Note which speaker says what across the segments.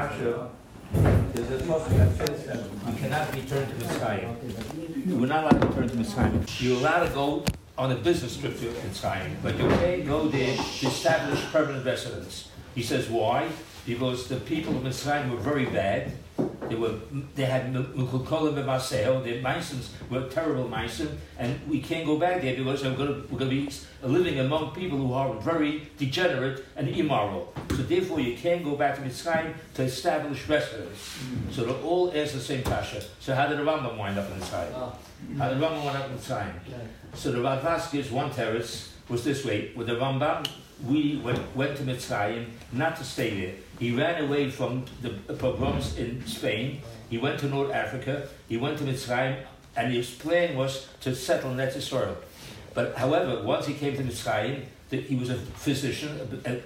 Speaker 1: Pasha, there's a topic that says that you cannot return to Mitzrayim. You were not allowed to return to Mitzrayim. You're allowed to go on a business trip to Mitzrayim, but you can't go there to establish permanent residence. He says, why? Because the people of Mitzrayim were very bad. They had Mukukolim and Maseo. Their Meisons were terrible Meison, and we can't go back there because we're going to be living among people who are very degenerate and immoral. So therefore, you can't go back to Mitzrayim to establish residence. So they all ask the same kasha. So how did the Rambam wind up in Mitzrayim? How did the Rambam wind up in Mitzrayim? So the Radvas gives one teretz was this way: with the Rambam, we went to Mitzrayim not to stay there. He ran away from the pogroms in Spain. He went to North Africa. He went to Mitzrayim, and his plan was to settle in Eretz Yisrael. But however, once he came to Mitzrayim, he was a physician.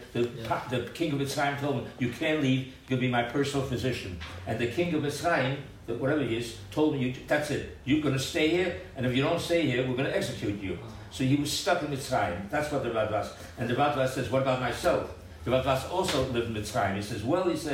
Speaker 1: The king of Mitzrayim told him, "You can't leave. You're going to be my personal physician." And the king of Mitzrayim, whatever he is, told me, "That's it. You're going to stay here, and if you don't stay here, we're going to execute you." So he was stuck in Mitzrayim. That's what the Radvas. And the Radvas says, "What about myself?" The Radvas also lived in Mitzrayim. He says,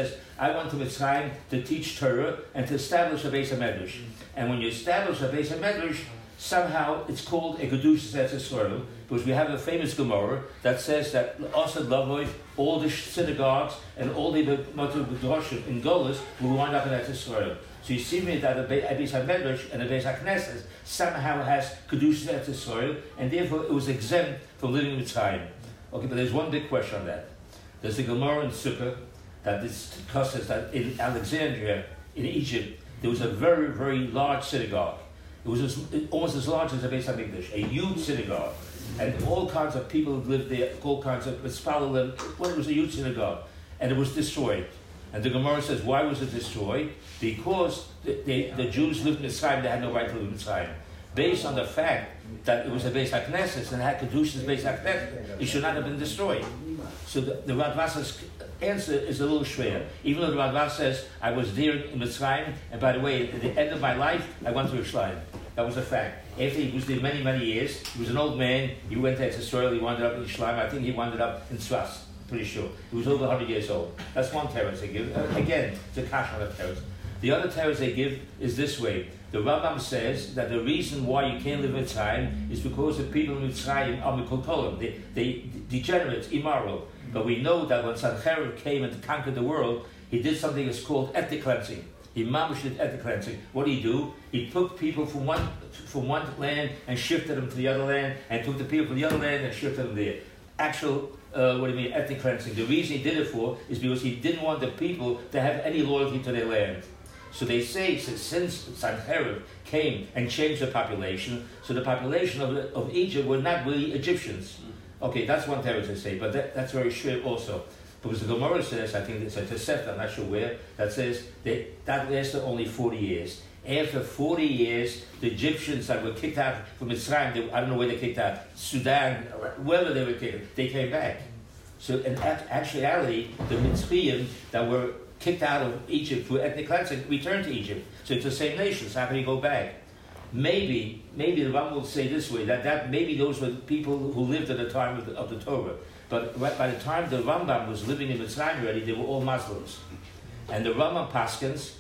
Speaker 1: I went to Mitzrayim to teach Torah and to establish a Beis HaMedrash. And when you establish a Beis HaMedrash, somehow it's called a Kedushas Eretz Yisrael, because we have a famous Gemara that says that Osad Lavoi, all the synagogues and all the Midrashim in Golas will wind up in Eretz Yisrael. So you see me that a Beis HaMedrash and a Beis HaKnesses somehow has Kedushas Eretz Yisrael, and therefore it was exempt from living in Mitzrayim. Okay, but there's one big question on that. There's a Gemara in Sukkah that discusses that in Alexandria, in Egypt, there was a very, very large synagogue. It was almost as large as a Beis HaMikdash, a huge synagogue. And all kinds of people lived there, all kinds of Spalalim. Well, it was a huge synagogue. And it was destroyed. And the Gemara says, why was it destroyed? Because the Jews lived in Mitzrayim, they had no right to live in Mitzrayim. Based on the fact that it was a Beis HaKnesses and had Kedushas Beis HaKnesses, it should not have been destroyed. So the Radvas's answer is a little schwer. Even though the Radvas says, I was there in Mitzrayim, and by the way, at the end of my life, I went to Yerushalayim. That was a fact. After he was there many, many years, he was an old man, he went to Israel, he wound up in Yerushalayim, I think he wound up in Tzfas, pretty sure. He was over 100 years old. That's one teretz they give. Again, it's a kash on a teretz. The other teretz they give is this way. The Rambam says that the reason why you can't live in Mitzrayim is because the people in Mitzrayim are Mikulkolim. They degenerate, immoral. But we know that when Sancherib came and conquered the world, he did something that's called ethnic cleansing. He did ethnic cleansing. What did he do? He took people from one land and shifted them to the other land, and took the people from the other land and shifted them there. Actual, ethnic cleansing. The reason he did it for is because he didn't want the people to have any loyalty to their land. So they say, since Sancherib came and changed the population, so the population of Egypt were not really Egyptians. Okay, that's one teretz they say, but that's very short also. Because the Gemara says, I think it's a Tosefta, I'm not sure where, that says that lasted only 40 years. After 40 years, the Egyptians that were kicked out from Mitzrayim, I don't know where they kicked out, Sudan, wherever they were kicked, they came back. So in actuality, the Mitzrayim that were kicked out of Egypt for ethnic cleansing returned to Egypt. So it's the same nation, so how can you go back? Maybe the Rambam will say this way, that maybe those were people who lived at the time of the Torah. But by the time the Rambam was living in Mitzrayim already, they were all Muslims. And the Rambam paskins,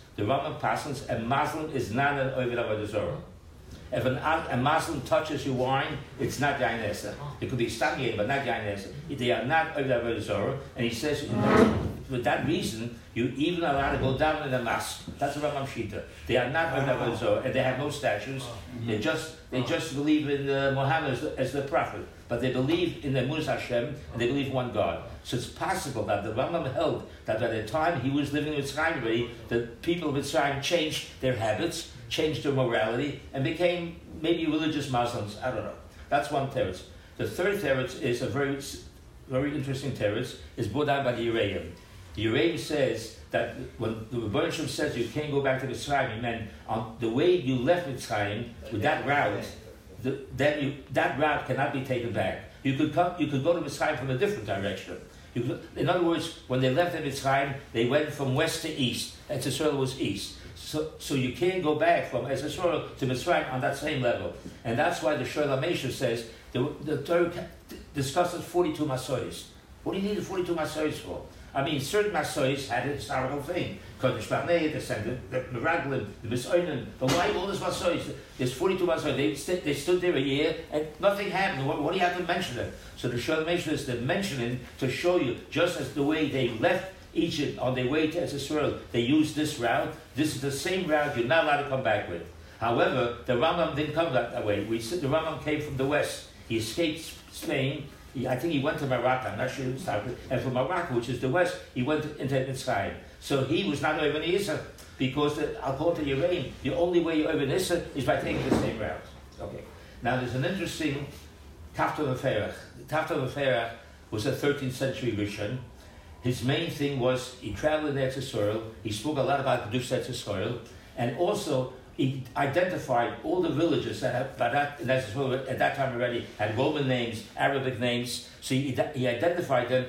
Speaker 1: a Muslim is not an Oved Avodah Zarah. If a Muslim touches your wine, it's not Yain Esser. It could be Stamiyin, but not Yain Esser. They are not Oved Avodah Zarah. And he says, for that reason, you even allowed to go down in the mosque. That's a Rambam Shita. They are not Oved Avodah Zarah, and they have no statues. They just believe in Muhammad as the prophet. But they believe in the Emunus Hashem, and they believe in one God. So it's possible that the Rambam held that by the time he was living in Mitzrayim already, the people of Mitzrayim changed their habits, changed their morality, and became maybe religious Muslims. I don't know. That's one teretz. The third teretz is a very, very interesting teretz. It's brought down by the Yereim. The Yereim says that when the Rebbeinu Shem says you can't go back to Mitzrayim, it meant on the way you left Mitzrayim with that route, that route cannot be taken back. You could go to Mitzrayim from a different direction. In other words, when they left Mitzrayim, they went from west to east. Eretz Yisrael was east. So you can't go back from Eretz Yisrael to Mitzrayim on that same level. And that's why the Shoel HaMesha says the Torah discusses 42 Masoyos. What do you need the 42 Masoyos for? I mean, certain Masois had a historical thing. Kodesh Barnea, the Meraglim, the Misoinen, the why all these Masois, there's 42 Masois, they stood there a year and nothing happened. What do you have to mention it? So the Shalom mention is the mentioning to show you, just as the way they left Egypt on their way to Israel, they used this route. This is the same route you're not allowed to come back with. However, the Rambam didn't come that way. The Rambam came from the west. He escaped Spain. I think he went to Morocco. I'm not sure who started. And from Morocco, which is the west, he went into Mitzrayim. So he was not over Issa, because according to Yereim, the only way you're over Issa is by taking the same route. Okay. Now there's an interesting Tafta Meferach. Tafta Meferach was a 13th century Rishon. His main thing was he traveled in Eretz Yisrael. He spoke a lot about Kedush Eretz Yisrael, and also he identified all the villages that at that time already had Roman names, Arabic names. So he identified them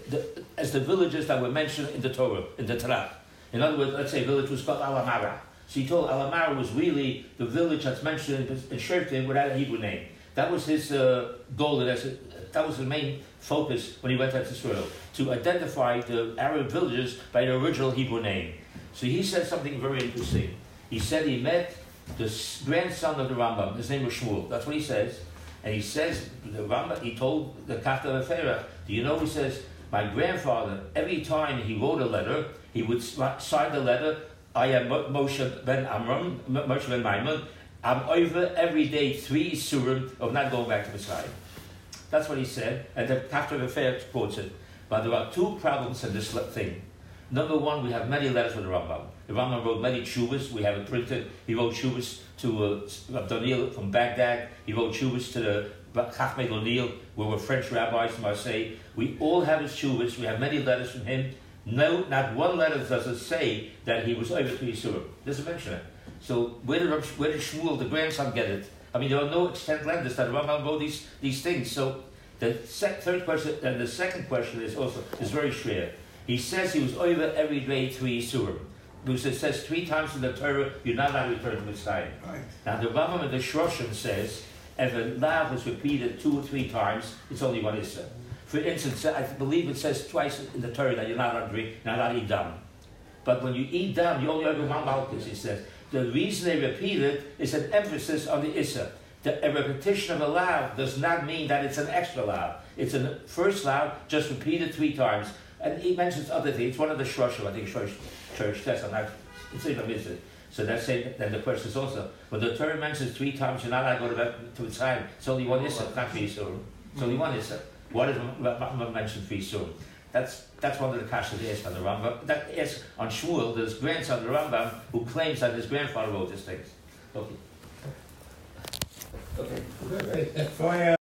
Speaker 1: as the villages that were mentioned in the Torah, in the Tanakh. In other words, let's say a village was called Alamara. So he told Alamara was really the village that's mentioned in Shoftim without a Hebrew name. That was his goal. That was the main focus when he went to Israel, to identify the Arab villages by the original Hebrew name. So he said something very interesting. He said he met the grandson of the Rambam. His name was Shmuel. That's what he says. And he says, the Rambam, he told the Kafta Meferach, do you know, he says, my grandfather, every time he wrote a letter, he would sign the letter, I am Moshe ben Amram, Moshe ben Maimon, I'm over every day 3 Isurim of not going back to Mitzrayim. That's what he said, and the Kafta Meferach quotes it. But there are 2 problems in this thing. Number 1, we have many letters from the Rambam. The Rambam wrote many tshuvas. We have it printed. He wrote tshuvas to Abdoniel from Baghdad. He wrote tshuvas to the Chachmei O'Neill, who were French rabbis from Marseille. We all have his tshuvas. We have many letters from him. No, not one letter does it say that he was over to Yisur. Doesn't mention it. So where did Shmuel, the grandson, get it? I mean, there are no extant letters that the Rambam wrote these things. So the third question, and the second question is very shreya. He says he was over every day 3 Yisurim. Because it says 3 times in the Torah, you're not allowed to return to Mitzrayim. Right. Now the Rambam and the Shroshim says, if a lav was repeated 2 or 3 times, it's only 1 Issa. For instance, I believe it says twice in the Torah that you're not allowed to eat dam. But when you eat dam, you only over 1 malchus, he says. The reason they repeat it is an emphasis on the Issa. A repetition of a lav does not mean that it's an extra lav. It's a first lav, just repeated 3 times. And he mentions other things. It's one of the Shroshim, I think, church tests on that. It's even missing. So that's saying, then the question is also, when the Torah mentions 3 times, you're not allowed to go to its time. It's only 1 Issa, not 3 Isurim. It's only 1 Issa. What is mentioned 3 Isurim? That's one of the kashas he asked on the Rambam. That is on Shmuel, this grandson of the Rambam, who claims that his grandfather wrote these things. Okay.